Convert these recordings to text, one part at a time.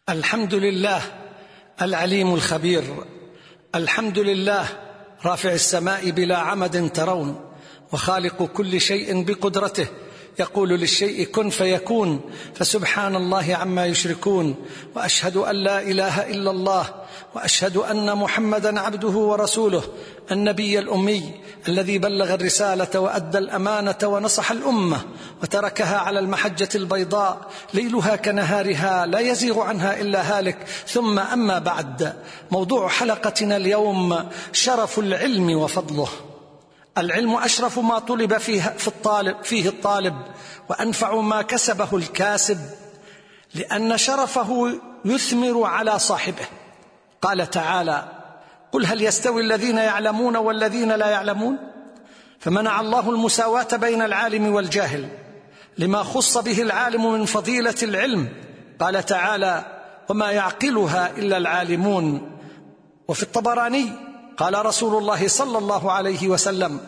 الحمد لله العليم الخبير، الحمد لله رافع السماء بلا عمد ترون، وخالق كل شيء بقدرته، يقول للشيء كن فيكون، فسبحان الله عما يشركون. وأشهد أن لا إله إلا الله، وأشهد أن محمدا عبده ورسوله، النبي الأمي الذي بلغ الرسالة وأدى الأمانة ونصح الأمة وتركها على المحجة البيضاء ليلها كنهارها لا يزيغ عنها إلا هالك. ثم أما بعد، موضوع حلقتنا اليوم شرف العلم وفضله. العلم أشرف ما طلب فيه الطالب، وأنفع ما كسبه الكاسب، لأن شرفه يثمر على صاحبه. قال تعالى: قل هل يستوي الذين يعلمون والذين لا يعلمون؟ فمنع الله المساواة بين العالم والجاهل لما خص به العالم من فضيلة العلم. قال تعالى: وما يعقلها إلا العالمون. وفي الطبراني قال رسول الله صلى الله عليه وسلم: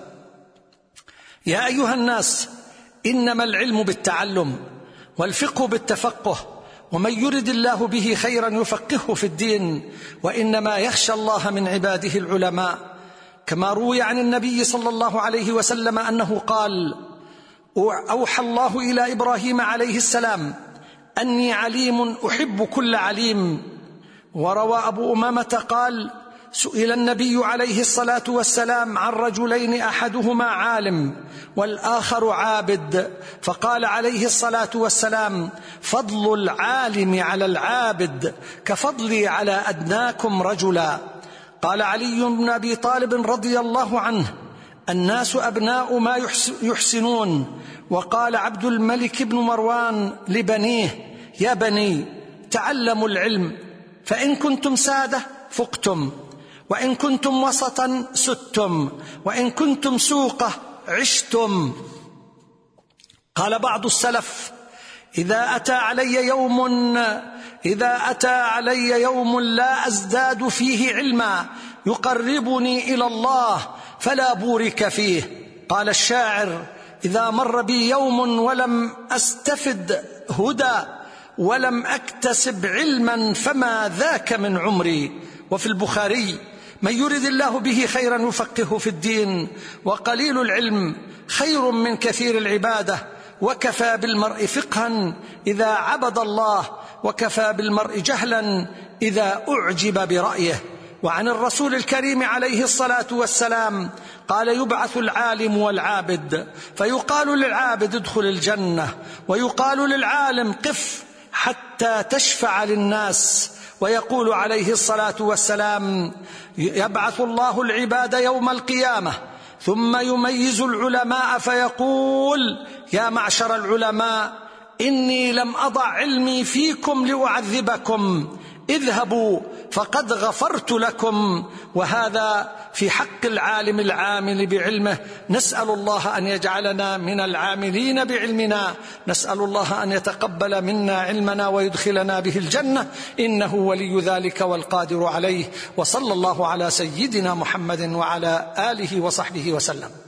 يا أيها الناس، إنما العلم بالتعلم، والفقه بالتفقه، ومن يرد الله به خيرا يفقهه في الدين، وإنما يخشى الله من عباده العلماء. كما روي عن النبي صلى الله عليه وسلم أنه قال: أوحى الله إلى إبراهيم عليه السلام أني عليم أحب كل عليم. وروى أبو أمامة قال: سئل النبي عليه الصلاة والسلام عن رجلين، أحدهما عالم والآخر عابد، فقال عليه الصلاة والسلام: فضل العالم على العابد كفضلي على أدناكم رجلا. قال علي بن أبي طالب رضي الله عنه: الناس أبناء ما يحسنون. وقال عبد الملك بن مروان لبنيه: يا بني، تعلموا العلم، فإن كنتم سادة فقتم، وإن كنتم وسطا ستم، وإن كنتم سوقة عشتم. قال بعض السلف: إذا أتى علي يوم لا أزداد فيه علما يقربني إلى الله فلا بورك فيه. قال الشاعر: إذا مر بي يوم ولم أستفد هدى ولم أكتسب علما فما ذاك من عمري. وفي البخاري: من يرد الله به خيرا يفقهه في الدين، وقليل العلم خير من كثير العبادة، وكفى بالمرء فقها إذا عبد الله، وكفى بالمرء جهلا إذا أعجب برأيه. وعن الرسول الكريم عليه الصلاة والسلام قال: يبعث العالم والعابد، فيقال للعابد ادخل الجنة، ويقال للعالم قف حتى تشفع للناس. ويقول عليه الصلاة والسلام: يبعث الله العباد يوم القيامة ثم يميز العلماء فيقول: يا معشر العلماء، إني لم أضع علمي فيكم لأعذبكم، اذهبوا فقد غفرت لكم. وهذا في حق العالم العامل بعلمه. نسأل الله أن يجعلنا من العاملين بعلمنا، نسأل الله أن يتقبل منا علمنا ويدخلنا به الجنة، إنه ولي ذلك والقادر عليه. وصلى الله على سيدنا محمد وعلى آله وصحبه وسلم.